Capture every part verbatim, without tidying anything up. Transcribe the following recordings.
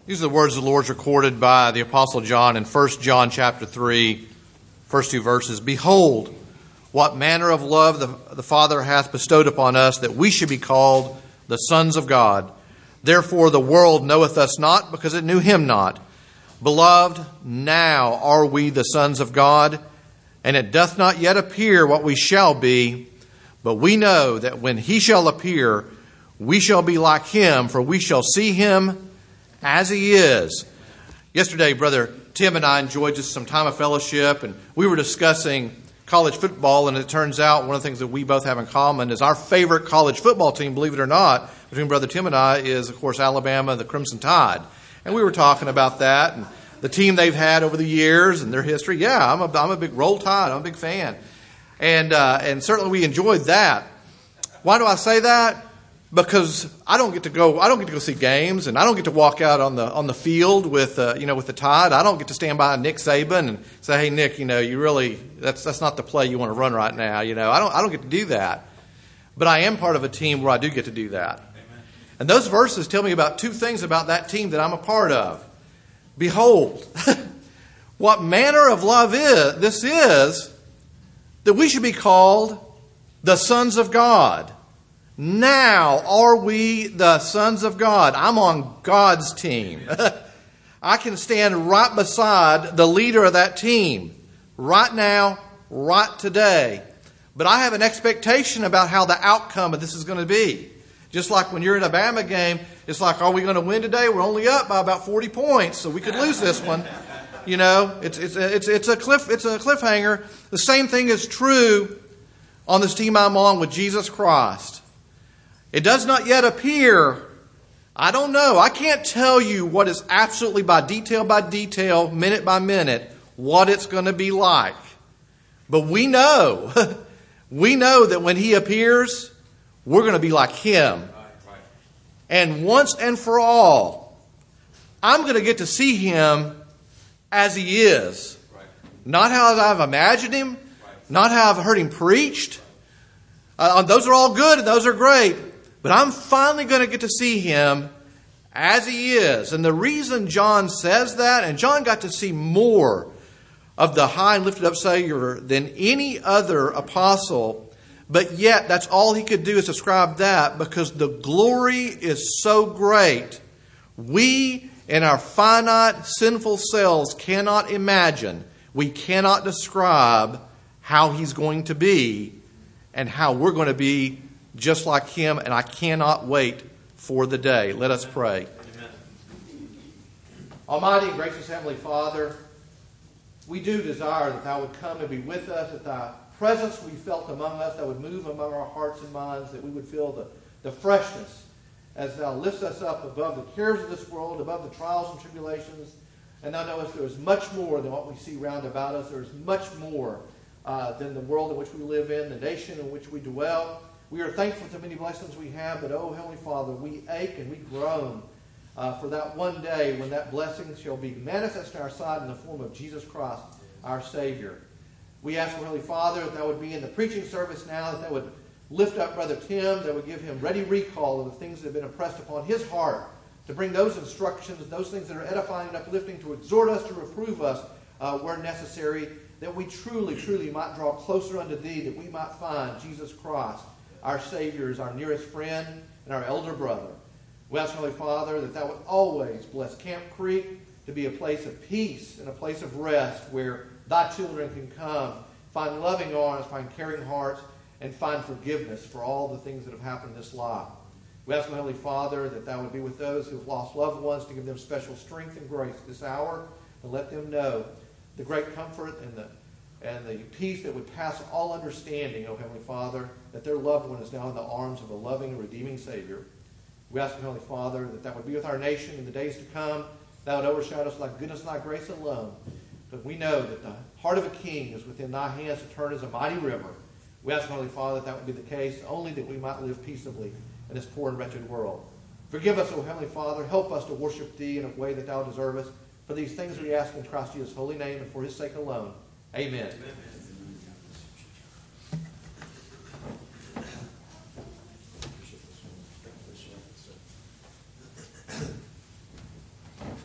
These are the words of the Lord recorded by the Apostle John in First John chapter three, first two verses. Behold, what manner of love the, the Father hath bestowed upon us, that we should be called the sons of God. Therefore the world knoweth us not, because it knew him not. Beloved, now are we the sons of God, and it doth not yet appear what we shall be, but we know that when he shall appear, we shall be like him, for we shall see him as he is. Yesterday, Brother Tim and I enjoyed just some time of fellowship, and we were discussing college football, and it turns out one of the things that we both have in common is our favorite college football team, believe it or not, between Brother Tim and I, is, of course, Alabama, the Crimson Tide. And we were talking about that and the team they've had over the years and their history. Yeah, I'm a, I'm a big Roll Tide. I'm a big fan. And, uh, and certainly we enjoyed that. Why do I say that? Because I don't get to go. I don't get to go see games, and I don't get to walk out on the on the field with uh, you know with the Tide. I don't get to stand by Nick Saban and say, "Hey, Nick, you know, you really that's that's not the play you want to run right now." You know, I don't I don't get to do that. But I am part of a team where I do get to do that. Amen. And those verses tell me about two things about that team that I'm a part of. Behold, what manner of love is this is that we should be called the sons of God. Now are we the sons of God. I'm on God's team. I can stand right beside the leader of that team right now, right today. But I have an expectation about how the outcome of this is going to be. Just like when you're in a Bama game, it's like, are we going to win today? We're only up by about forty points, so we could lose this one. You know, it's it's it's it's a cliff it's a cliffhanger. The same thing is true on this team I'm on with Jesus Christ. It does not yet appear. I don't know. I can't tell you what is absolutely by detail by detail, minute by minute, what it's going to be like. But we know, we know that when he appears, we're going to be like him. And once and for all, I'm going to get to see him as he is. Not how I've imagined him, not how I've heard him preached. Uh, those are all good and those are great. But I'm finally going to get to see him as he is. And the reason John says that, and John got to see more of the high and lifted up Savior than any other apostle, but yet that's all he could do is describe that because the glory is so great. We in our finite sinful selves cannot imagine, we cannot describe how he's going to be and how we're going to be just like him, and I cannot wait for the day. Let us pray. Amen. Almighty and gracious Heavenly Father, we do desire that thou would come and be with us, that thy presence we felt among us, that would move among our hearts and minds, that we would feel the, the freshness as thou lifts us up above the cares of this world, above the trials and tribulations. And thou knowest there is much more than what we see round about us. There is much more uh, than the world in which we live in, the nation in which we dwell. We are thankful for the many blessings we have, but, oh, Heavenly Father, we ache and we groan uh, for that one day when that blessing shall be manifest in our sight in the form of Jesus Christ, our Savior. We ask, Heavenly Father, that that would be in the preaching service now, that that would lift up Brother Tim, that would give him ready recall of the things that have been impressed upon his heart, to bring those instructions, those things that are edifying and uplifting, to exhort us, to reprove us uh, where necessary, that we truly, truly might draw closer unto Thee, that we might find Jesus Christ, our Savior, is our nearest friend and our elder brother. We ask, Holy Father, that thou would always bless Camp Creek to be a place of peace and a place of rest where thy children can come, find loving arms, find caring hearts, and find forgiveness for all the things that have happened in this life. We ask, Holy Father, that thou would be with those who have lost loved ones, to give them special strength and grace this hour, and let them know the great comfort and the and the peace that would pass all understanding, O Heavenly Father, that their loved one is now in the arms of a loving and redeeming Savior. We ask, Heavenly Father, that that would be with our nation in the days to come. Thou would overshadow us like goodness and thy grace alone. But we know that the heart of a king is within thy hands to turn as a mighty river. We ask, Heavenly Father, that that would be the case, only that we might live peaceably in this poor and wretched world. Forgive us, O Heavenly Father. Help us to worship Thee in a way that Thou deservest. For these things we ask in Christ Jesus' holy name and for His sake alone. Amen. Amen.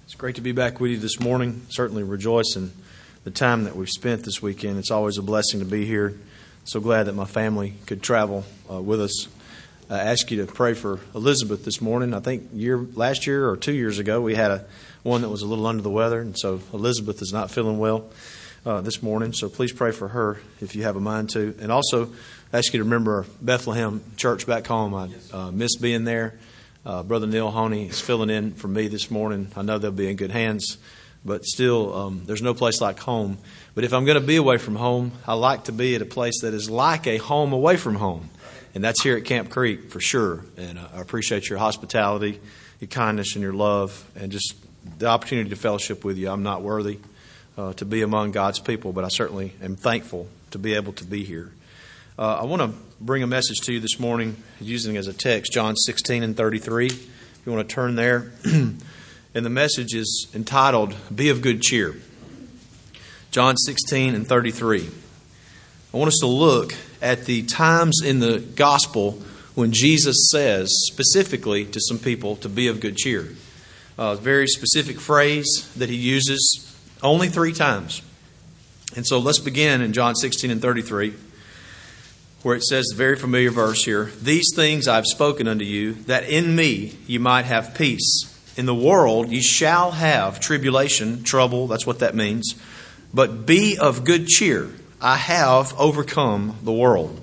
It's great to be back with you this morning. Certainly rejoice in the time that we've spent this weekend. It's always a blessing to be here. So glad that my family could travel uh, with us. I ask you to pray for Elizabeth this morning. I think year last year or two years ago we had a one that was a little under the weather, and so Elizabeth is not feeling well uh, this morning. So please pray for her if you have a mind to. And also ask you to remember Bethlehem Church back home. I uh, miss being there. Uh, Brother Neil Honey is filling in for me this morning. I know they'll be in good hands, but still, um, there's no place like home. But if I'm going to be away from home, I like to be at a place that is like a home away from home. And that's here at Camp Creek for sure. And uh, I appreciate your hospitality, your kindness, and your love, and just the opportunity to fellowship with you. I'm not worthy uh, to be among God's people, but I certainly am thankful to be able to be here. Uh, I want to bring a message to you this morning using as a text John sixteen and thirty-three. If you want to turn there. And the message is entitled, Be of Good Cheer. John sixteen and thirty-three. I want us to look at the times in the gospel when Jesus says specifically to some people to be of good cheer. A very specific phrase that he uses only three times. And so let's begin in John sixteen and thirty-three. Where it says, the very familiar verse here, These things I've spoken unto you, that in me you might have peace. In the world you shall have tribulation, trouble, that's what that means. But be of good cheer. I have overcome the world.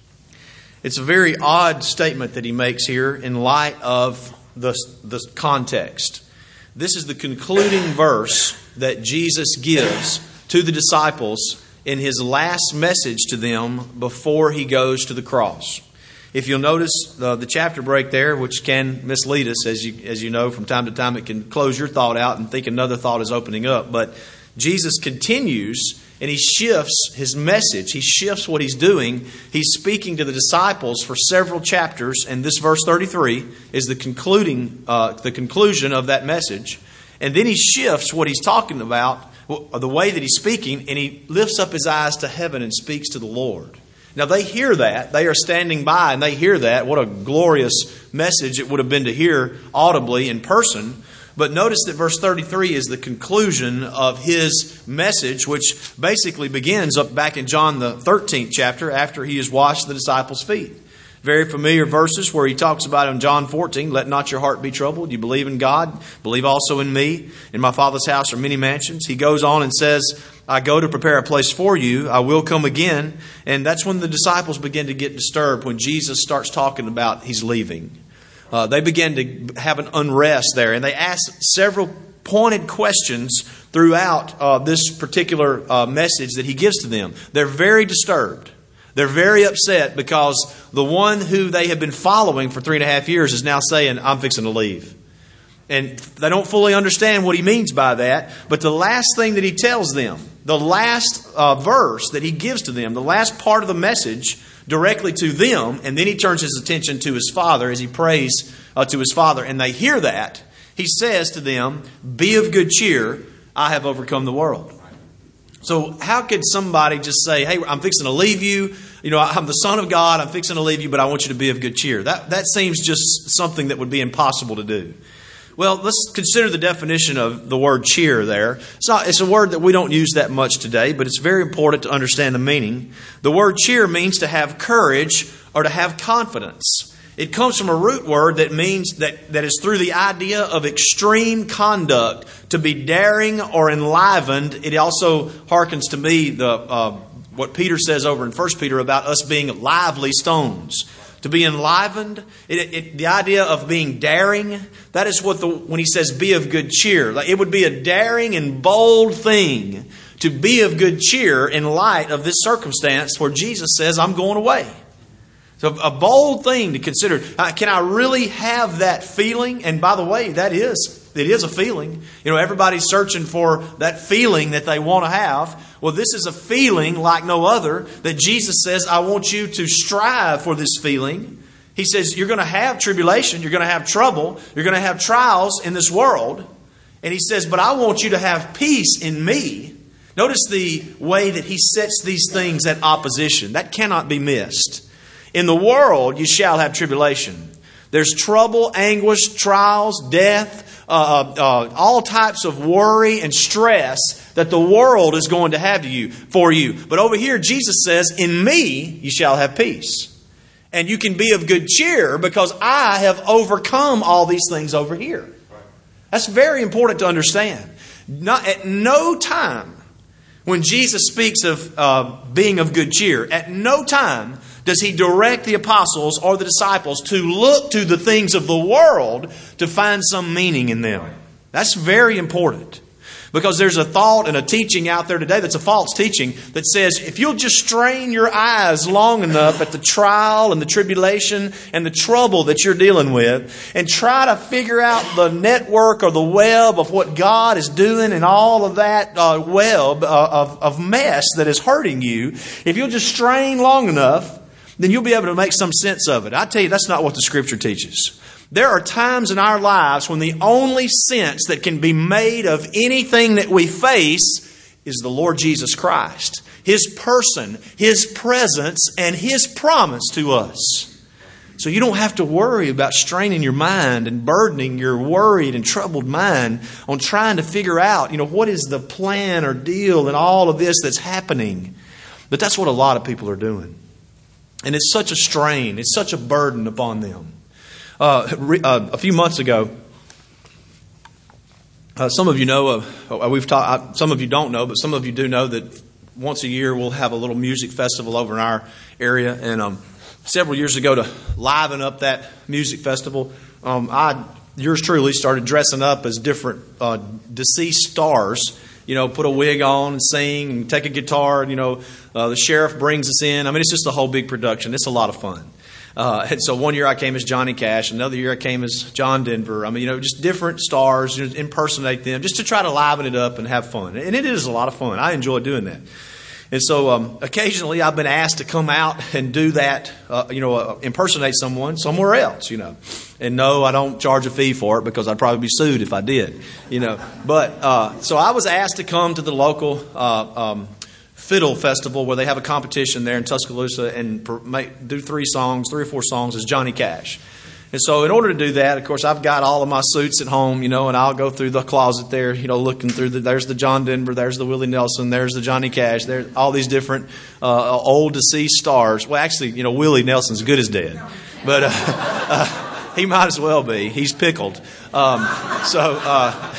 It's a very odd statement that he makes here in light of the, the context. This is the concluding verse that Jesus gives to the disciples in his last message to them before he goes to the cross. If you'll notice uh, the chapter break there, which can mislead us, as you as you know, from time to time it can close your thought out and think another thought is opening up. But Jesus continues and he shifts his message. He shifts what he's doing. He's speaking to the disciples for several chapters, and this verse thirty-three is the concluding, uh, the conclusion of that message. And then he shifts what he's talking about, the way that he's speaking, and he lifts up his eyes to heaven and speaks to the Lord. Now they hear that. They are standing by and they hear that. What a glorious message it would have been to hear audibly in person. But notice that verse thirty-three is the conclusion of his message, which basically begins up back in John the thirteenth chapter after he has washed the disciples' feet. Very familiar verses where he talks about in John fourteen, let not your heart be troubled. You believe in God, believe also in me. In my Father's house are many mansions. He goes on and says, I go to prepare a place for you. I will come again. And that's when the disciples begin to get disturbed, when Jesus starts talking about he's leaving. Uh, they begin to have an unrest there. And they ask several pointed questions throughout uh, this particular uh, message that he gives to them. They're very disturbed. They're very upset because the one who they have been following for three and a half years is now saying, I'm fixing to leave. And they don't fully understand what he means by that. But the last thing that he tells them, the last uh, verse that he gives to them, the last part of the message directly to them, and then he turns his attention to his Father as he prays uh, to his Father. And they hear that. He says to them, be of good cheer, I have overcome the world. So how could somebody just say, hey, I'm fixing to leave you. You know, I'm the Son of God. I'm fixing to leave you, but I want you to be of good cheer. That that seems just something that would be impossible to do. Well, let's consider the definition of the word cheer there. It's not, it's a word that we don't use that much today, but it's very important to understand the meaning. The word cheer means to have courage or to have confidence. It comes from a root word that means that, that is through the idea of extreme conduct, to be daring or enlivened. It also harkens to me the uh, what Peter says over in First Peter about us being lively stones. To be enlivened, it, it, the idea of being daring, that is what the when he says be of good cheer. Like it would be a daring and bold thing to be of good cheer in light of this circumstance where Jesus says, I'm going away. So a bold thing to consider. Uh, can I really have that feeling? And by the way, that is, it is a feeling. You know, everybody's searching for that feeling that they want to have. Well, this is a feeling like no other that Jesus says, I want you to strive for this feeling. He says, you're going to have tribulation. You're going to have trouble. You're going to have trials in this world. And he says, but I want you to have peace in me. Notice the way that he sets these things at opposition. That cannot be missed. In the world, you shall have tribulation. There's trouble, anguish, trials, death, uh, uh, all types of worry and stress that the world is going to have you for you. But over here, Jesus says, in me you shall have peace. And you can be of good cheer because I have overcome all these things over here. That's very important to understand. Not, at no time when Jesus speaks of uh, being of good cheer, at no time does he direct the apostles or the disciples to look to the things of the world to find some meaning in them. That's very important. Because there's a thought and a teaching out there today that's a false teaching that says if you'll just strain your eyes long enough at the trial and the tribulation and the trouble that you're dealing with and try to figure out the network or the web of what God is doing and all of that uh, web uh, of, of mess that is hurting you, if you'll just strain long enough, then you'll be able to make some sense of it. I tell you, that's not what the Scripture teaches. There are times in our lives when the only sense that can be made of anything that we face is the Lord Jesus Christ. His person, His presence, and His promise to us. So you don't have to worry about straining your mind and burdening your worried and troubled mind on trying to figure out, you know, what is the plan or deal and all of this that's happening. But that's what a lot of people are doing. And it's such a strain. It's such a burden upon them. Uh, re, uh, a few months ago, uh, some of you know, uh, we've talked. Some of you don't know, but some of you do know that once a year we'll have a little music festival over in our area. And um, several years ago, to liven up that music festival, um, I, yours truly, started dressing up as different uh, deceased stars. You know, put a wig on and sing and take a guitar. You know, uh, the sheriff brings us in. I mean, it's just a whole big production. It's a lot of fun. Uh, and so one year I came as Johnny Cash. Another year I came as John Denver. I mean, you know, just different stars, you know, impersonate them, just to try to liven it up and have fun. And it is a lot of fun. I enjoy doing that. And so um, occasionally I've been asked to come out and do that, uh, you know, uh, impersonate someone somewhere else, you know. And no, I don't charge a fee for it because I'd probably be sued if I did, you know. But uh, so I was asked to come to the local uh, um, Fiddle Festival where they have a competition there in Tuscaloosa and per, make, do three songs, three or four songs as Johnny Cash. And so in order to do that, of course, I've got all of my suits at home, you know, and I'll go through the closet there, you know, looking through the, there's the John Denver, there's the Willie Nelson, there's the Johnny Cash, there's all these different uh, old deceased stars. Well, actually, you know, Willie Nelson's good as dead, but uh, uh, he might as well be. He's pickled. Um, so, uh,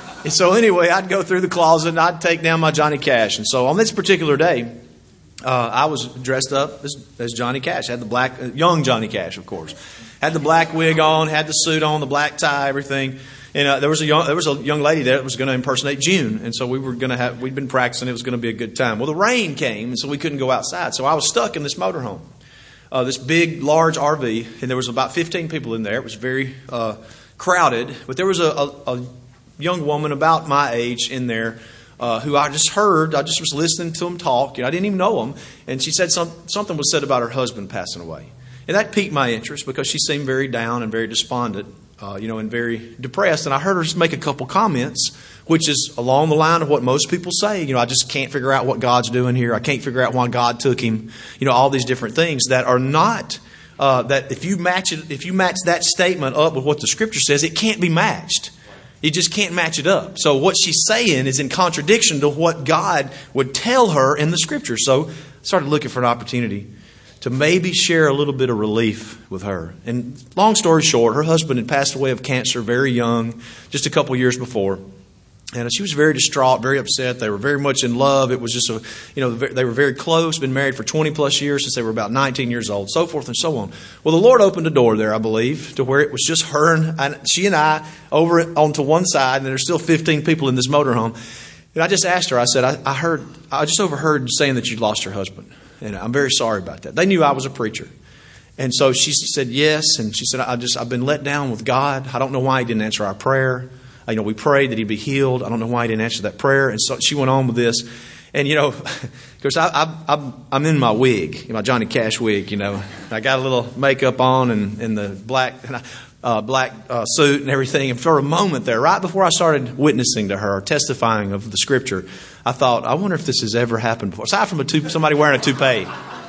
so anyway, I'd go through the closet and I'd take down my Johnny Cash. And so on this particular day, uh, I was dressed up as, as Johnny Cash. I had the black, uh, young Johnny Cash, of course. Had the black wig on, had the suit on, the black tie, everything. And uh, there was a young there was a young lady there that was going to impersonate June, and so we were going to have we'd been practicing. It was going to be a good time. Well, the rain came, and so we couldn't go outside. So I was stuck in this motorhome, uh, this big, large R V, and there was about fifteen people in there. It was very uh, crowded, but there was a, a, a young woman about my age in there. Uh, who I just heard, I just was listening to them talk. You know, I didn't even know them, and she said some, something was said about her husband passing away. And that piqued my interest because she seemed very down and very despondent, uh, you know, and very depressed. And I heard her just make a couple comments, which is along the line of what most people say. You know, I just can't figure out what God's doing here. I can't figure out why God took him. You know, all these different things that are not, uh, that if you match it, if you match that statement up with what the Scripture says, it can't be matched. You just can't match it up. So what she's saying is in contradiction to what God would tell her in the Scripture. So I started looking for an opportunity to maybe share a little bit of relief with her. And long story short, her husband had passed away of cancer very young, just a couple years before. And she was very distraught, very upset. They were very much in love. It was just a, you know, they were very close, been married for twenty plus years since they were about nineteen years old, so forth and so on. Well, the Lord opened a door there, I believe, to where it was just her and, and she and I over onto one side, and there's still fifteen people in this motorhome. And I just asked her, I said, I, I heard, I just overheard saying that you lost your husband. And I'm very sorry about that. They knew I was a preacher. And so she said yes. And she said, I just, I've been let down with God. I don't know why he didn't answer our prayer. You know, we prayed that he'd be healed. I don't know why he didn't answer that prayer. And so she went on with this. And, you know, of course, I, I, I, I'm in my wig, my Johnny Cash wig, you know. I got a little makeup on and, and the black uh, black uh, suit and everything. And for a moment there, right before I started witnessing to her, testifying of the Scripture, I thought, I wonder if this has ever happened before. Aside from a tou- somebody wearing a toupee.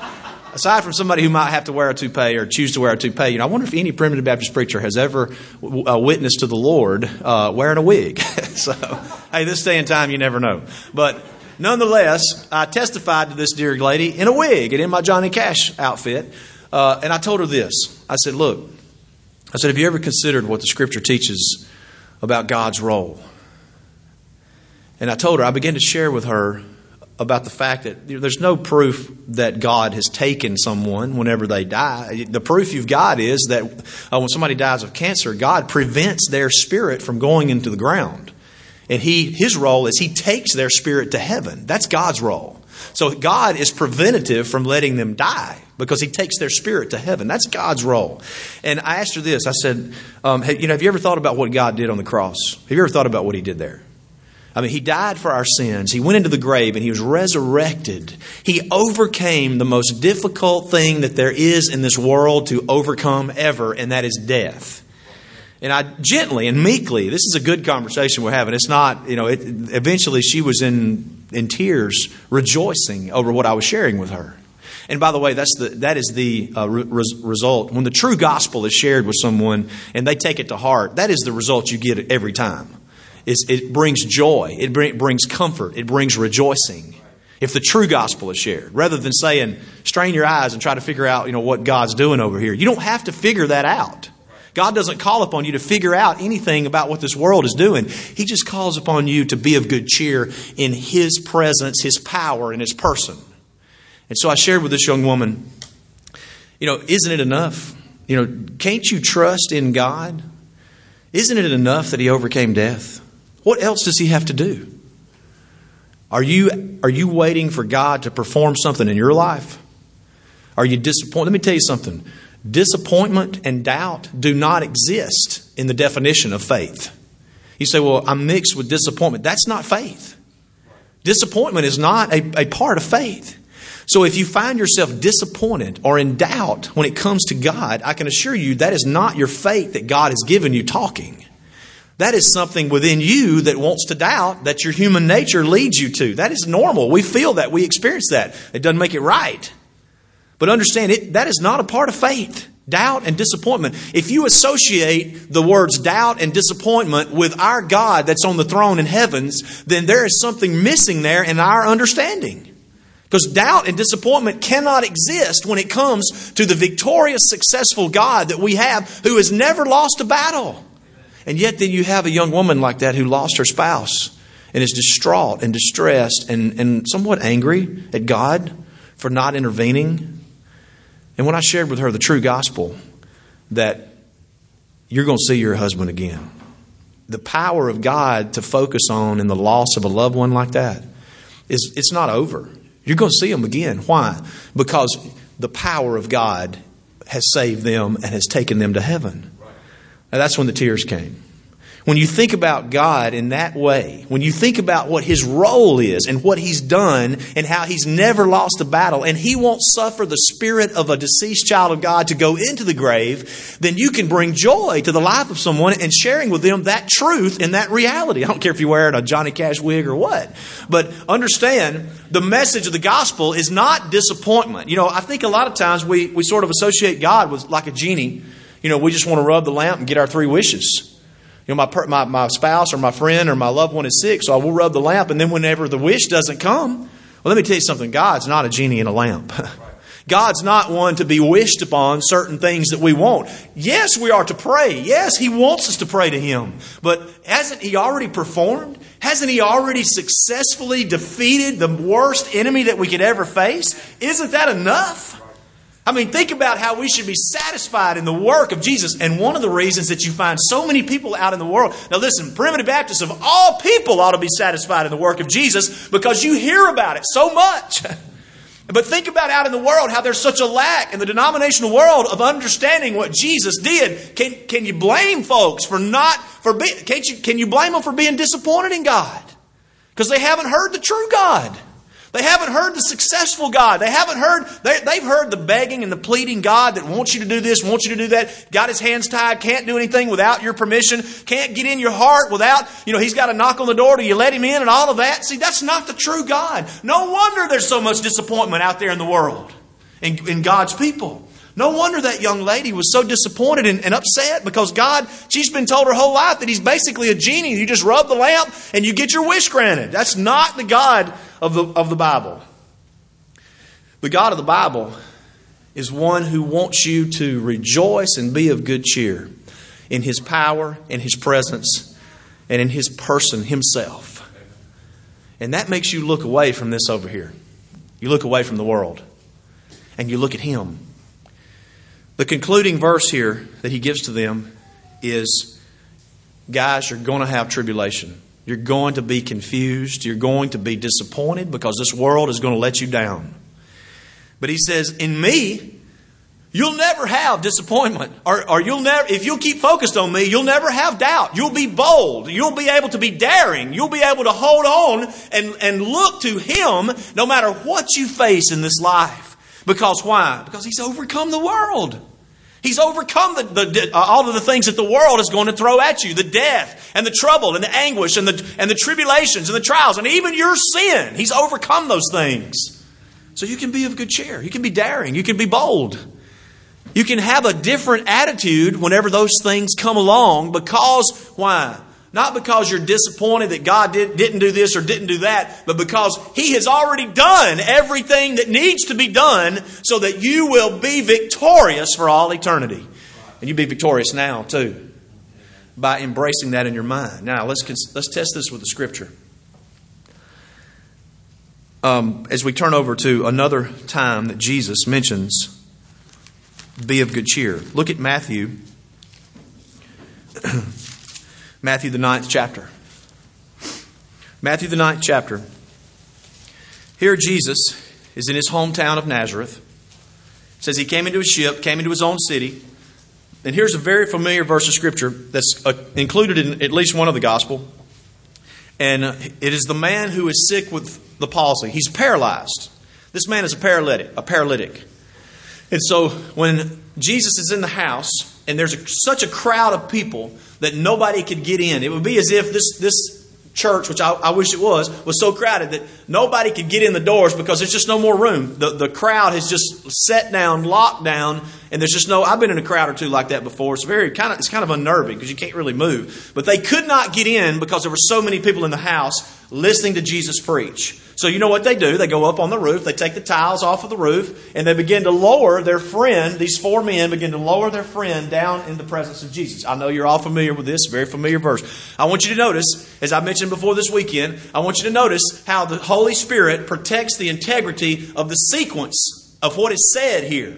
aside from somebody who might have to wear a toupee or choose to wear a toupee, you know, I wonder if any Primitive Baptist preacher has ever uh, witnessed to the Lord uh, wearing a wig. So, hey, this day and time, you never know. But nonetheless, I testified to this dear lady in a wig and in my Johnny Cash outfit. Uh, and I told her this. I said, look, I said, have you ever considered what the Scripture teaches about God's role? And I told her, I began to share with her about the fact that there's no proof that God has taken someone whenever they die. The proof you've got is that uh, when somebody dies of cancer, God prevents their spirit from going into the ground. And he, his role is he takes their spirit to heaven. That's God's role. So God is preventative from letting them die because he takes their spirit to heaven. That's God's role. And I asked her this. I said, um, hey, you know, have you ever thought about what God did on the cross? Have you ever thought about what he did there? I mean, he died for our sins. He went into the grave and he was resurrected. He overcame the most difficult thing that there is in this world to overcome ever, and that is death. And I gently and meekly, this is a good conversation we're having. It's not, you know, it, eventually she was in, in tears, rejoicing over what I was sharing with her. And by the way, that's the, that is the uh, res- result. When the true gospel is shared with someone and they take it to heart, that is the result you get every time. It's, it brings joy. It bring, brings comfort. It brings rejoicing. If the true gospel is shared, rather than saying, strain your eyes and try to figure out, you know, what God's doing over here. You don't have to figure that out. God doesn't call upon you to figure out anything about what this world is doing. He just calls upon you to be of good cheer in His presence, His power, and His person. And so I shared with this young woman, you know, isn't it enough? You know, can't you trust in God? Isn't it enough that He overcame death? What else does He have to do? Are you, are you waiting for God to perform something in your life? Are you disappointed? Let me tell you something. Disappointment and doubt do not exist in the definition of faith. You say, well, I'm mixed with disappointment. That's not faith. Disappointment is not a, a part of faith. So if you find yourself disappointed or in doubt when it comes to God, I can assure you that is not your faith that God has given you talking. That is something within you that wants to doubt that your human nature leads you to. That is normal. We feel that. We experience that. It doesn't make it right. But understand, it that is not a part of faith. Doubt and disappointment. If you associate the words doubt and disappointment with our God that's on the throne in heavens, then there is something missing there in our understanding. Because doubt and disappointment cannot exist when it comes to the victorious, successful God that we have who has never lost a battle. And yet then you have a young woman like that who lost her spouse and is distraught and distressed and, and somewhat angry at God for not intervening. And when I shared with her the true gospel that you're going to see your husband again, the power of God to focus on in the loss of a loved one like that is it's not over. You're going to see him again. Why? Because the power of God has saved them and has taken them to heaven. Now, that's when the tears came. When you think about God in that way, when you think about what His role is and what He's done and how He's never lost a battle and He won't suffer the spirit of a deceased child of God to go into the grave, then you can bring joy to the life of someone and sharing with them that truth and that reality. I don't care if you're wearing a Johnny Cash wig or what. But understand, the message of the gospel is not disappointment. You know, I think a lot of times we, we sort of associate God with like a genie. You know, we just want to rub the lamp and get our three wishes. You know, my, my my spouse or my friend or my loved one is sick, so I will rub the lamp, and then whenever the wish doesn't come, well, let me tell you something. God's not a genie in a lamp. God's not one to be wished upon certain things that we want. Yes, we are to pray. Yes, He wants us to pray to Him. But hasn't He already performed? Hasn't He already successfully defeated the worst enemy that we could ever face? Isn't that enough? I mean, think about how we should be satisfied in the work of Jesus. And one of the reasons that you find so many people out in the world. Now listen, Primitive Baptists of all people ought to be satisfied in the work of Jesus because you hear about it so much. But think about out in the world how there's such a lack in the denominational world of understanding what Jesus did. Can, can you blame folks for not, for be, can't you, can you blame them for being disappointed in God? Because they haven't heard the true God. They haven't heard the successful God. They haven't heard, they, they've heard the begging and the pleading God that wants you to do this, wants you to do that, got His hands tied, can't do anything without your permission, can't get in your heart without, you know, He's got to knock on the door till you let Him in and all of that. See, that's not the true God. No wonder there's so much disappointment out there in the world. in, in God's people. No wonder that young lady was so disappointed and, and upset because God, she's been told her whole life that He's basically a genie. You just rub the lamp and you get your wish granted. That's not the God of the, of the Bible. The God of the Bible is one who wants you to rejoice and be of good cheer in His power, in His presence, and in His person Himself. And that makes you look away from this over here. You look away from the world and you look at Him. The concluding verse here that He gives to them is, guys, you're going to have tribulation. You're going to be confused. You're going to be disappointed because this world is going to let you down. But He says, in me, you'll never have disappointment. Or, or you'll never, if you'll keep focused on me, you'll never have doubt. You'll be bold. You'll be able to be daring. You'll be able to hold on and, and look to Him no matter what you face in this life. Because why? Because He's overcome the world. He's overcome the, the, all of the things that the world is going to throw at you. The death and the trouble and the anguish and the, and the tribulations and the trials and even your sin. He's overcome those things. So you can be of good cheer. You can be daring. You can be bold. You can have a different attitude whenever those things come along because, why? Not because you're disappointed that God did, didn't do this or didn't do that, but because He has already done everything that needs to be done so that you will be victorious for all eternity. And you be victorious now too by embracing that in your mind. Now let's let's test this with the Scripture. Um, as we turn over to another time that Jesus mentions, be of good cheer. Look at Matthew. Matthew, the ninth chapter. Matthew, the ninth chapter. Here Jesus is in His hometown of Nazareth. It says He came into a ship, came into His own city. And here's a very familiar verse of Scripture that's included in at least one of the Gospel. And it is the man who is sick with the palsy. He's paralyzed. This man is a paralytic. A paralytic. And so when Jesus is in the house and there's a, such a crowd of people that nobody could get in, it would be as if this, this church, which I, I wish it was, was so crowded that nobody could get in the doors because there's just no more room. The, the crowd has just set down, locked down, and there's just no... I've been in a crowd or two like that before. It's very kind of it's kind of unnerving because you can't really move. But they could not get in because there were so many people in the house listening to Jesus preach. So you know what they do? They go up on the roof, they take the tiles off of the roof, and they begin to lower their friend, these four men begin to lower their friend down in the presence of Jesus. I know you're all familiar with this, very familiar verse. I want you to notice, as I mentioned before this weekend, I want you to notice how the Holy Spirit protects the integrity of the sequence of what is said here.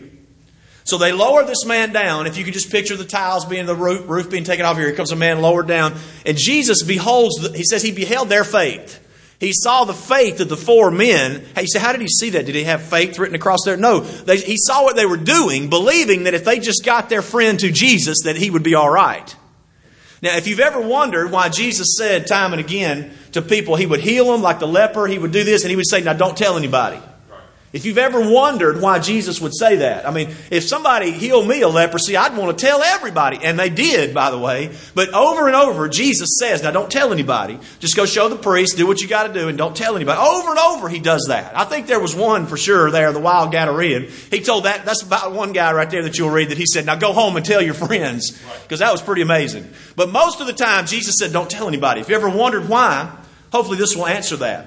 So they lower this man down. If you could just picture the tiles being the roof, roof being taken off here, here comes a man lowered down. And Jesus beholds, the, he says he beheld their faith. He saw the faith of the four men. Hey, you say, how did he see that? Did he have faith written across there? No. They, he saw what they were doing, believing that if they just got their friend to Jesus, that he would be all right. Now, if you've ever wondered why Jesus said time and again to people, He would heal them like the leper, He would do this, and He would say, now don't tell anybody. If you've ever wondered why Jesus would say that, I mean, if somebody healed me of leprosy, I'd want to tell everybody. And they did, by the way. But over and over, Jesus says, now don't tell anybody. Just go show the priest, do what you got to do, and don't tell anybody. Over and over, He does that. I think there was one for sure there, the wild Gadarean. He told that, that's about one guy right there that you'll read that he said, now go home and tell your friends. Because that was pretty amazing. But most of the time, Jesus said, don't tell anybody. If you ever wondered why, hopefully this will answer that.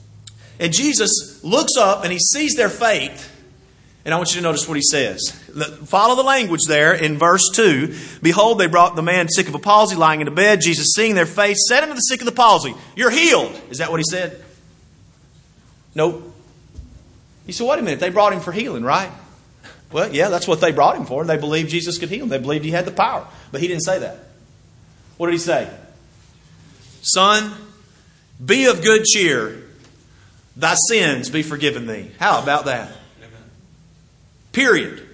And Jesus looks up and He sees their faith. And I want you to notice what He says. Follow the language there in verse two. Behold, they brought the man sick of a palsy lying in a bed. Jesus, seeing their faith, said unto the sick of the palsy, you're healed. Is that what He said? Nope. You said, wait a minute. They brought Him for healing, right? Well, yeah, that's what they brought Him for. They believed Jesus could heal them. They believed He had the power. But He didn't say that. What did He say? Son, be of good cheer. Thy sins be forgiven thee. How about that? Amen. Period.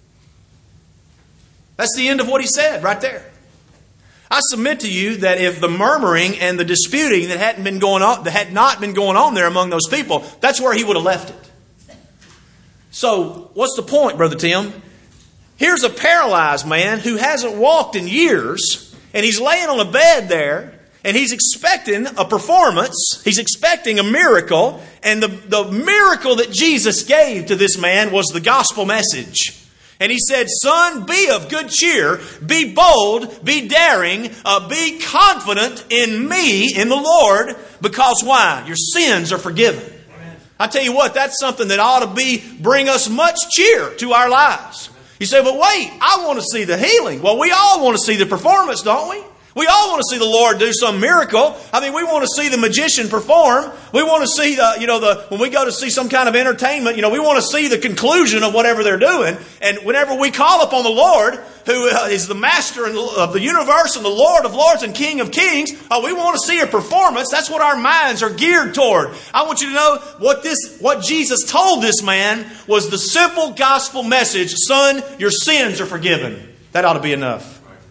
That's the end of what He said right there. I submit to you that if the murmuring and the disputing that hadn't been going on, that had not been going on there among those people, that's where He would have left it. So, what's the point, Brother Tim? Here's a paralyzed man who hasn't walked in years, and he's laying on a bed there. And he's expecting a performance. He's expecting a miracle. And the, the miracle that Jesus gave to this man was the gospel message. And he said, son, be of good cheer, be bold, be daring, uh, be confident in me, in the Lord, because why? Your sins are forgiven. Amen. I tell you what, that's something that ought to be bring us much cheer to our lives. You say, but wait, I want to see the healing. Well, we all want to see the performance, don't we? We all want to see the Lord do some miracle. I mean, we want to see the magician perform. We want to see the, you know, the, when we go to see some kind of entertainment, you know, we want to see the conclusion of whatever they're doing. And whenever we call upon the Lord, who is the master of the universe and the Lord of lords and King of kings, oh, we want to see a performance. That's what our minds are geared toward. I want you to know what this, what Jesus told this man was the simple gospel message. Son, your sins are forgiven. That ought to be enough.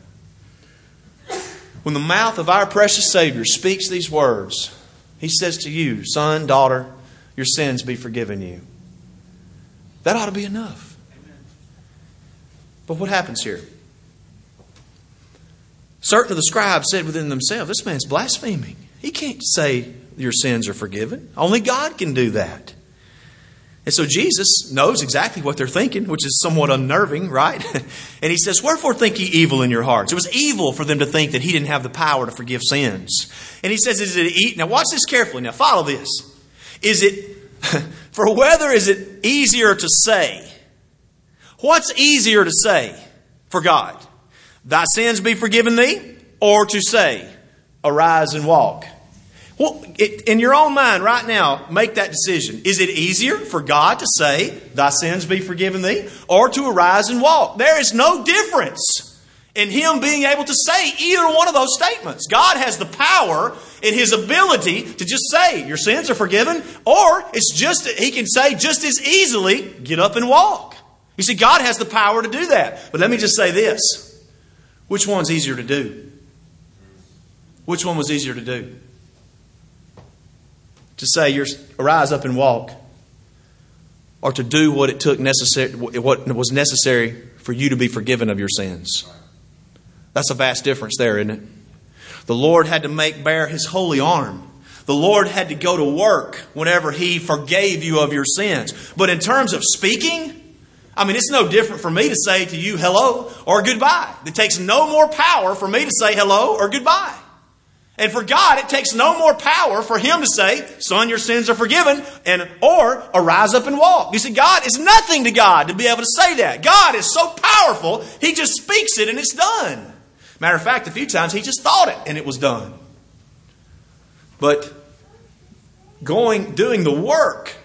When the mouth of our precious Savior speaks these words, He says to you, son, daughter, your sins be forgiven you. That ought to be enough. Amen. But what happens here? Certain of the scribes said within themselves, this man's blaspheming. He can't say your sins are forgiven. Only God can do that. And so Jesus knows exactly what they're thinking, which is somewhat unnerving, right? And He says, wherefore think ye evil in your hearts? It was evil for them to think that He didn't have the power to forgive sins. And He says, is it e-? Now watch this carefully. Now follow this. Is it, for whether is it easier to say? What's easier to say for God? Thy sins be forgiven thee? Or to say, arise and walk? Well, in your own mind right now, make that decision. Is it easier for God to say, thy sins be forgiven thee, or to arise and walk? There is no difference in Him being able to say either one of those statements. God has the power in His ability to just say, your sins are forgiven, or it's just, He can say just as easily, get up and walk. You see, God has the power to do that. But let me just say this. Which one's easier to do? Which one was easier to do? To say, you're, arise up and walk, or to do what it took necessary, what was necessary for you to be forgiven of your sins. That's a vast difference there, isn't it? The Lord had to make bare His holy arm. The Lord had to go to work whenever He forgave you of your sins. But in terms of speaking, I mean, it's no different for me to say to you hello or goodbye. It takes no more power for me to say hello or goodbye. And for God, it takes no more power for Him to say, son, your sins are forgiven, and or arise up and walk. You see, God is nothing to God to be able to say that. God is so powerful, He just speaks it and it's done. Matter of fact, a few times He just thought it and it was done. But going, doing the work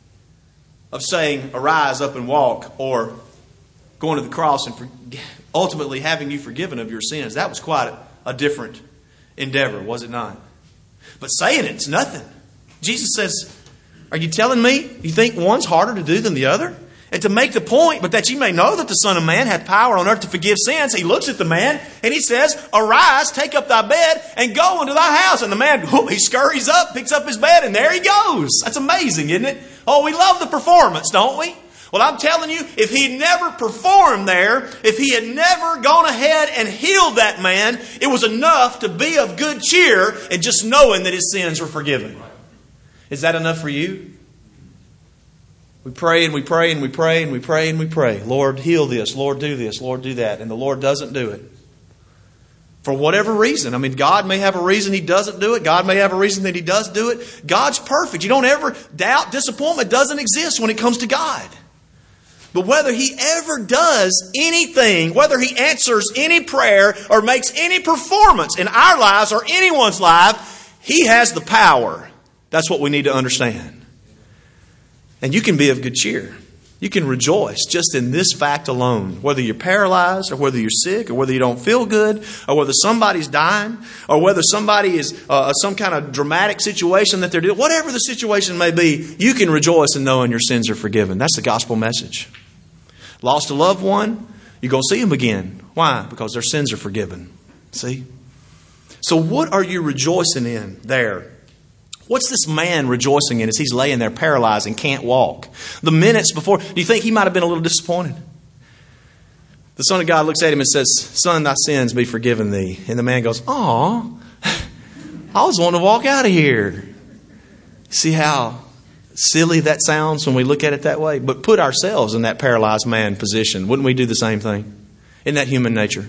of saying, arise up and walk, or going to the cross and for, ultimately having you forgiven of your sins, that was quite a, a different endeavor, was it not? But saying it's nothing. Jesus says, are you telling me you think one's harder to do than the other? And to make the point, but that you may know that the Son of Man hath power on earth to forgive sins, He looks at the man and He says, arise, take up thy bed and go into thy house. And the man, whoop, he scurries up, picks up his bed, and there he goes. That's amazing, isn't it? Oh, we love the performance, don't we? Well, I'm telling you, if He never performed there, if He had never gone ahead and healed that man, it was enough to be of good cheer and just knowing that his sins were forgiven. Is that enough for you? We pray and we pray and we pray and we pray and we pray. Lord, heal this. Lord, do this. Lord, do that. And the Lord doesn't do it. For whatever reason. I mean, God may have a reason He doesn't do it. God may have a reason that He does do it. God's perfect. You don't ever doubt. Disappointment doesn't exist when it comes to God. But whether He ever does anything, whether He answers any prayer or makes any performance in our lives or anyone's life, He has the power. That's what we need to understand. And you can be of good cheer. You can rejoice just in this fact alone. Whether you're paralyzed or whether you're sick or whether you don't feel good or whether somebody's dying or whether somebody is uh, some kind of dramatic situation that they're doing. Whatever the situation may be, you can rejoice in knowing your sins are forgiven. That's the gospel message. Lost a loved one, you're going to see them again. Why? Because their sins are forgiven. See? So what are you rejoicing in there? What's this man rejoicing in as he's laying there paralyzed and can't walk? The minutes before, do you think he might have been a little disappointed? The Son of God looks at him and says, son, thy sins be forgiven thee. And the man goes, aw, I was wanting to walk out of here. See how silly that sounds when we look at it that way? But put ourselves in that paralyzed man position. Wouldn't we do the same thing? Isn't that human nature?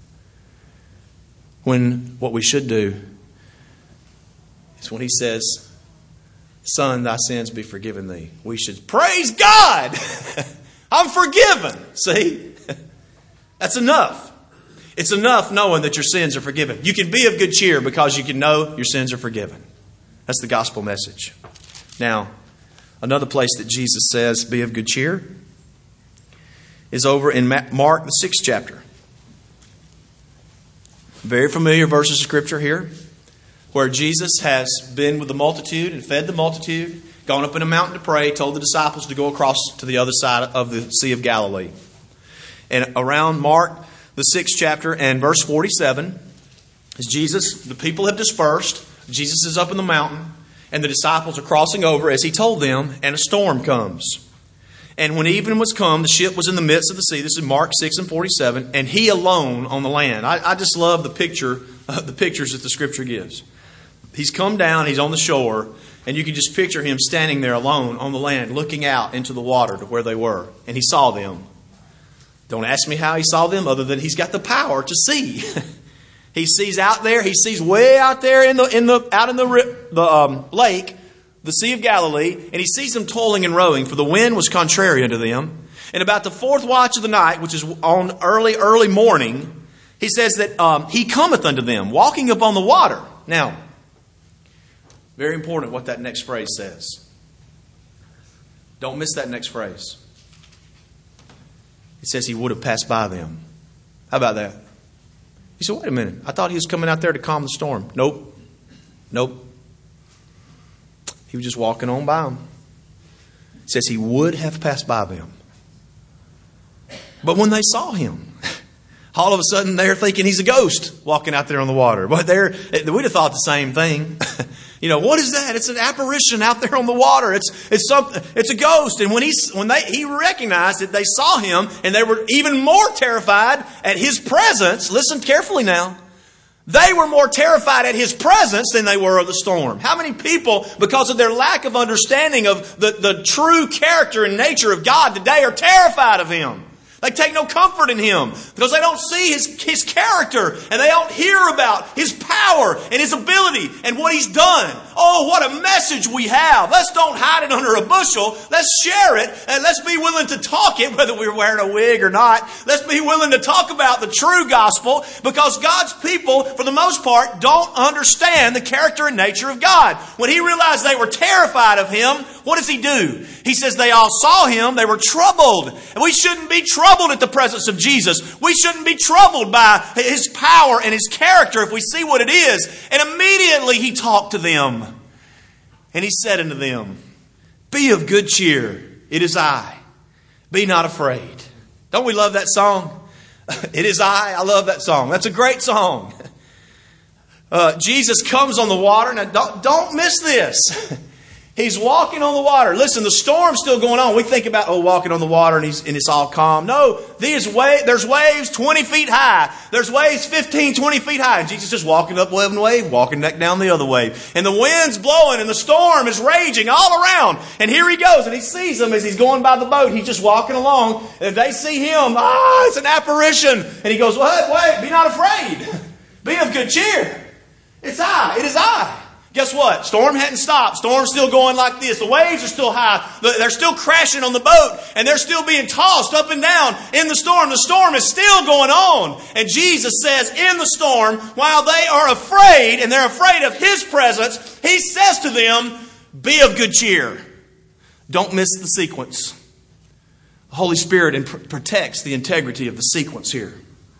When what we should do is when he says, Son, thy sins be forgiven thee, we should praise God. I'm forgiven. See? That's enough. It's enough knowing that your sins are forgiven. You can be of good cheer because you can know your sins are forgiven. That's the gospel message. Now, another place that Jesus says, be of good cheer, is over in Mark, the sixth chapter. Very familiar verses of Scripture here, where Jesus has been with the multitude and fed the multitude, gone up in a mountain to pray, told the disciples to go across to the other side of the Sea of Galilee. And around Mark, the sixth chapter and verse forty-seven, as Jesus, the people have dispersed, Jesus is up in the mountain, and the disciples are crossing over as he told them, and a storm comes. And when evening was come, the ship was in the midst of the sea. This is Mark six and forty-seven, and he alone on the land. I, I just love the picture, uh, the pictures that the Scripture gives. He's come down, he's on the shore, and you can just picture him standing there alone on the land, looking out into the water to where they were. And he saw them. Don't ask me how he saw them, other than he's got the power to see. He sees out there, he sees way out there in the in the out in the the um, lake, the Sea of Galilee, and he sees them toiling and rowing, for the wind was contrary unto them. And about the fourth watch of the night, which is on early, early morning, he says that um, he cometh unto them, walking upon the water. Now, very important what that next phrase says. Don't miss that next phrase. It says he would have passed by them. How about that? He said, wait a minute. I thought he was coming out there to calm the storm. Nope. Nope. He was just walking on by them. It says he would have passed by them. But when they saw him, all of a sudden they're thinking he's a ghost walking out there on the water. But they're, we'd have thought the same thing. You know, what is that? It's an apparition out there on the water. It's it's something. It's a ghost. And when he when they he recognized it, they saw him, and they were even more terrified at his presence. Listen carefully now. They were more terrified at his presence than they were of the storm. How many people, because of their lack of understanding of the, the true character and nature of God today, are terrified of him? They take no comfort in him because they don't see his, his character, and they don't hear about his power and his ability and what he's done. Oh, what a message we have. Let's don't hide it under a bushel. Let's share it, and let's be willing to talk it, whether we're wearing a wig or not. Let's be willing to talk about the true gospel, because God's people, for the most part, don't understand the character and nature of God. When he realized they were terrified of him, what does he do? He says they all saw him. They were troubled. And we shouldn't be troubled at the presence of Jesus. We shouldn't be troubled by his power and his character if we see what it is. And immediately he talked to them. And he said unto them, be of good cheer. It is I. Be not afraid. Don't we love that song? It is I. I love that song. That's a great song. Uh, Jesus comes on the water. Now, don't, don't miss this. He's walking on the water. Listen, the storm's still going on. We think about, oh, walking on the water and, he's, and it's all calm. No, these wa- there's waves twenty feet high. There's waves fifteen, twenty feet high. And Jesus just walking up one wave, walking back down the other wave. And the wind's blowing and the storm is raging all around. And here he goes, and he sees them as he's going by the boat. He's just walking along. And they see him. Ah, it's an apparition. And he goes, what? Wait, be not afraid. Be of good cheer. It's I. It is I. Guess what? Storm hadn't stopped. Storm's still going like this. The waves are still high. They're still crashing on the boat. And they're still being tossed up and down in the storm. The storm is still going on. And Jesus says in the storm, while they are afraid, and they're afraid of his presence, he says to them, be of good cheer. Don't miss the sequence. The Holy Spirit protects the integrity of the sequence here.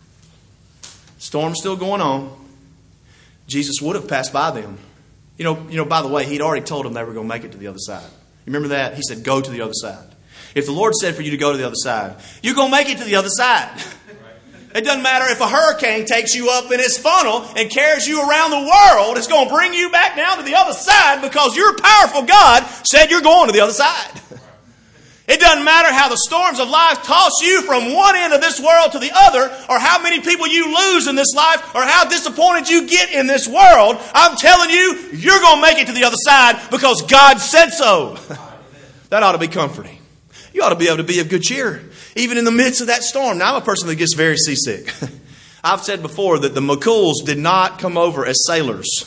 Storm's still going on. Jesus would have passed by them. You know, you know. By the way, he'd already told them they were going to make it to the other side. You remember that? He said, go to the other side. If the Lord said for you to go to the other side, you're going to make it to the other side. It doesn't matter if a hurricane takes you up in its funnel and carries you around the world. It's going to bring you back down to the other side because your powerful God said you're going to the other side. It doesn't matter how the storms of life toss you from one end of this world to the other, or how many people you lose in this life, or how disappointed you get in this world. I'm telling you, you're going to make it to the other side because God said so. That ought to be comforting. You ought to be able to be of good cheer, even in the midst of that storm. Now, I'm a person that gets very seasick. I've said before that the McCool's did not come over as sailors.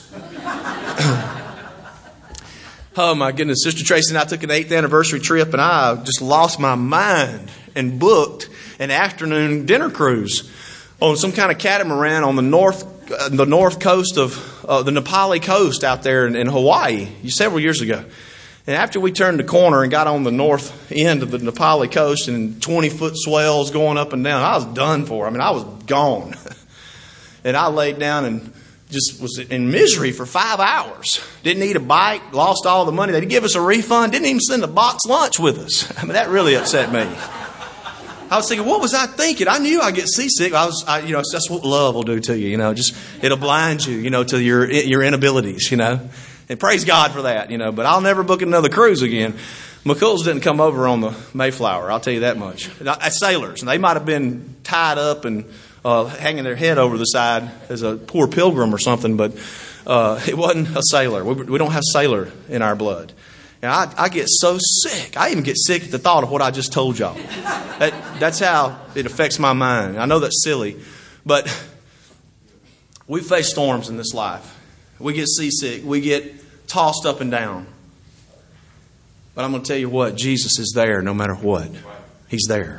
Oh my goodness, Sister Tracy and I took an eighth anniversary trip, and I just lost my mind and booked an afternoon dinner cruise on some kind of catamaran on the north uh, the north coast of uh, the Nepali coast out there in, in Hawaii several years ago. And after we turned the corner and got on the north end of the Nepali coast and twenty foot swells going up and down, I was done for. I mean, I was gone. And I laid down and just was in misery for five hours. Didn't eat a bite, lost all the money. They didn't give us a refund, didn't even send a box lunch with us. I mean, that really upset me. I was thinking, what was I thinking? I knew I'd get seasick. I was, I, you know, that's what love will do to you. You know, just it'll blind you, you know, to your your inabilities. You know, and praise God for that. You know, but I'll never book another cruise again. McCool's didn't come over on the Mayflower. I'll tell you that much. As sailors, and they might have been tied up and uh, hanging their head over the side as a poor pilgrim or something, but uh, it wasn't a sailor. We, we don't have sailor in our blood. And I, I get so sick. I even get sick at the thought of what I just told y'all. That, that's how it affects my mind. I know that's silly, but we face storms in this life. We get seasick. We get tossed up and down. But I'm going to tell you what, Jesus is there no matter what. He's there.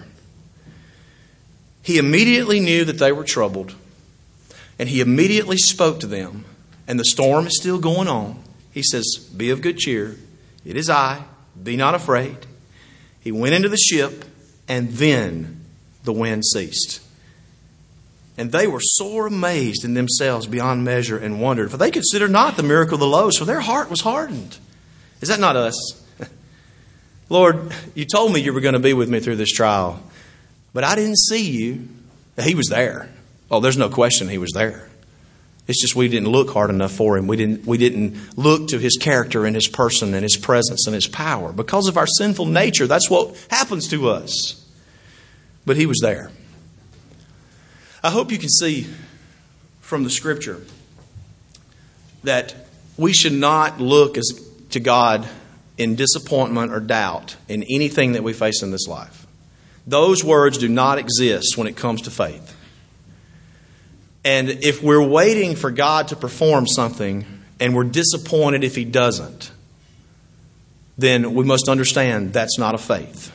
He immediately knew that they were troubled, and he immediately spoke to them, and the storm is still going on. He says, be of good cheer. It is I. Be not afraid. He went into the ship, and then the wind ceased. And they were sore amazed in themselves beyond measure and wondered, for they considered not the miracle of the loaves, for their heart was hardened. Is that not us? Lord, you told me you were going to be with me through this trial, but I didn't see you. He was there. Oh, there's no question he was there. It's just we didn't look hard enough for him. We didn't, we didn't look to his character and his person and his presence and his power. Because of our sinful nature, that's what happens to us. But he was there. I hope you can see from the Scripture that we should not look as to God in disappointment or doubt in anything that we face in this life. Those words do not exist when it comes to faith. And if we're waiting for God to perform something and we're disappointed if he doesn't, then we must understand that's not a faith.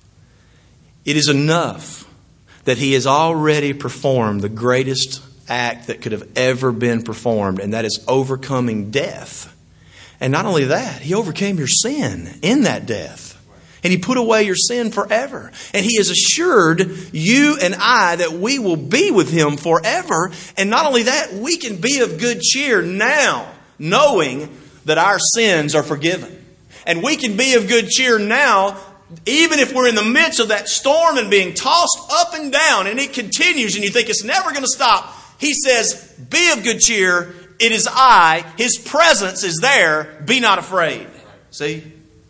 It is enough that he has already performed the greatest act that could have ever been performed, and that is overcoming death. And not only that, he overcame your sin in that death. And he put away your sin forever. And he has assured you and I that we will be with him forever. And not only that, we can be of good cheer now, knowing that our sins are forgiven. And we can be of good cheer now, even if we're in the midst of that storm and being tossed up and down, and it continues and you think it's never going to stop. He says, be of good cheer. It is I. His presence is there. Be not afraid. See?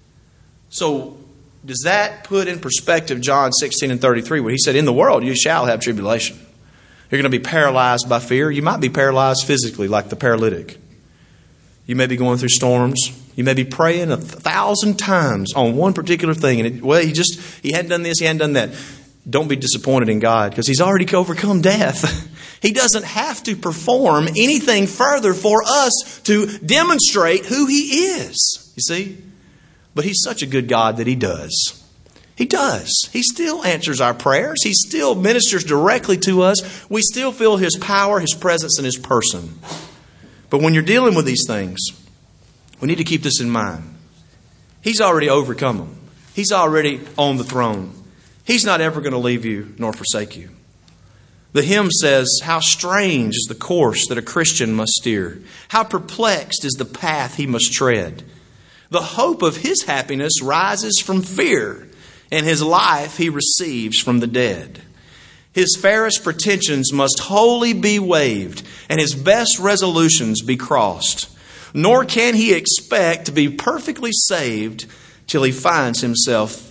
So, does that put in perspective John sixteen and thirty-three, when he said, in the world you shall have tribulation. You're going to be paralyzed by fear. You might be paralyzed physically like the paralytic. You may be going through storms. You may be praying a thousand times on one particular thing. And it, well, he just, he hadn't done this, he hadn't done that. Don't be disappointed in God, because he's already overcome death. He doesn't have to perform anything further for us to demonstrate who he is. You see? But he's such a good God that he does. He does. He still answers our prayers. He still ministers directly to us. We still feel his power, his presence, and his person. But when you're dealing with these things, we need to keep this in mind. He's already overcome them. He's already on the throne. He's not ever going to leave you nor forsake you. The hymn says, how strange is the course that a Christian must steer. How perplexed is the path he must tread. The hope of his happiness rises from fear, and his life he receives from the dead. His fairest pretensions must wholly be waived, and his best resolutions be crossed. Nor can he expect to be perfectly saved till he finds himself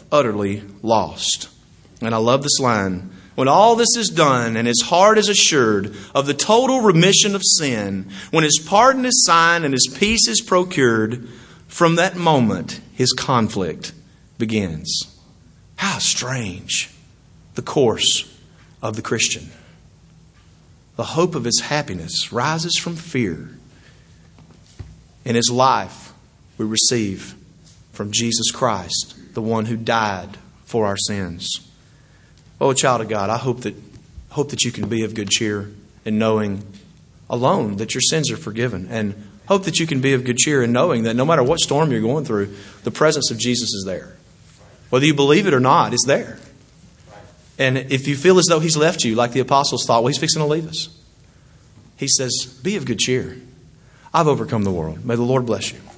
utterly lost. And I love this line. When all this is done and his heart is assured of the total remission of sin, when his pardon is signed and his peace is procured, from that moment his conflict begins. How strange the course of the Christian. The hope of his happiness rises from fear. In his life we receive from Jesus Christ, the one who died for our sins. Oh, child of God, I hope that hope that you can be of good cheer in knowing alone that your sins are forgiven. And hope that you can be of good cheer in knowing that no matter what storm you're going through, the presence of Jesus is there. Whether you believe it or not, it's there. And if you feel as though he's left you, like the apostles thought, well, he's fixing to leave us. He says, be of good cheer. I've overcome the world. May the Lord bless you.